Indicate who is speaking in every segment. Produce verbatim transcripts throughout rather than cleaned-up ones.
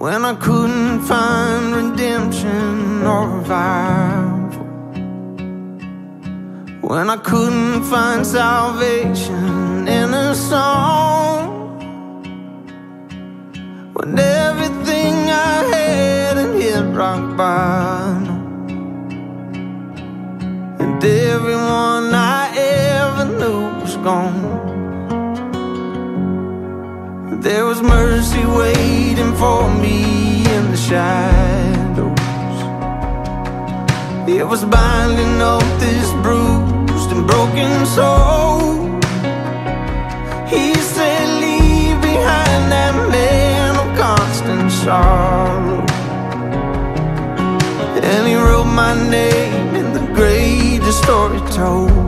Speaker 1: when I couldn't find redemption or revival, when I couldn't find salvation in a song, when everything I had had hit rock bottom, and everyone I ever knew was gone. There was mercy waiting for me in the shadows. It was binding up this bruised and broken soul. He said, leave behind that man of constant sorrow. And he wrote my name in the greatest story told.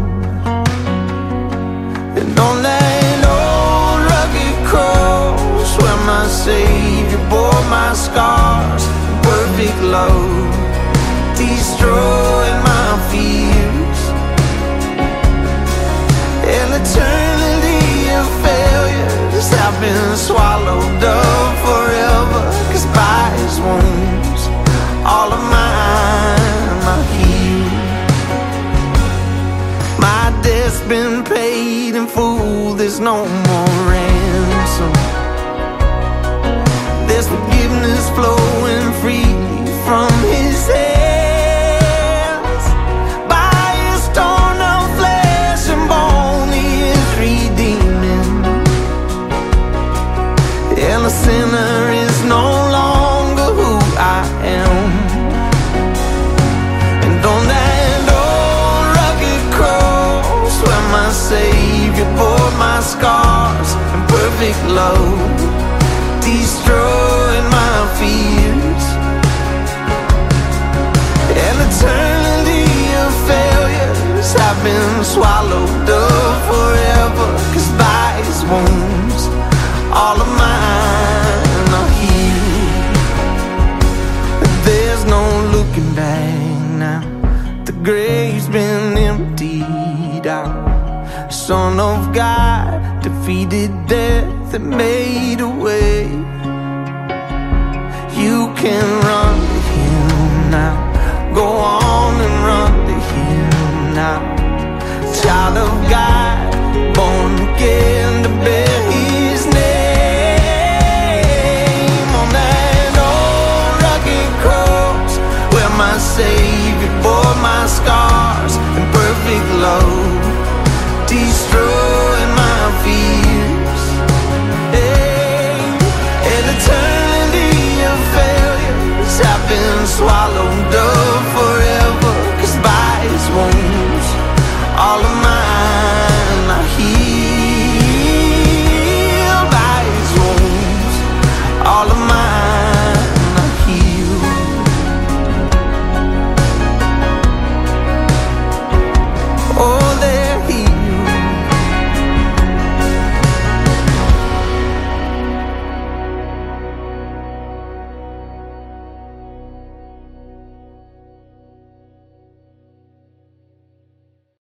Speaker 1: And on that old rugged cross where my Savior bore my scars, perfect love destroyed my fears. An eternity of failures have been swallowed up forever, 'cause by his wounds all of mine are healed. My debt's been paid in full, there's no more ransom. There's forgiveness flowing freely from his hands. By his torn of flesh and bone he is redeeming, and a sinner is no longer who I am. And on that old rugged cross where my Savior bore my scars, and perfect love destroyed my fears. An eternity of failures have been swallowed up forever, 'cause by his wounds all of mine are healed. There's no looking back now, the grave's been emptied out. Son of God defeated death and made a way. You can run to him now, go on and run to him now. Child of God, born again.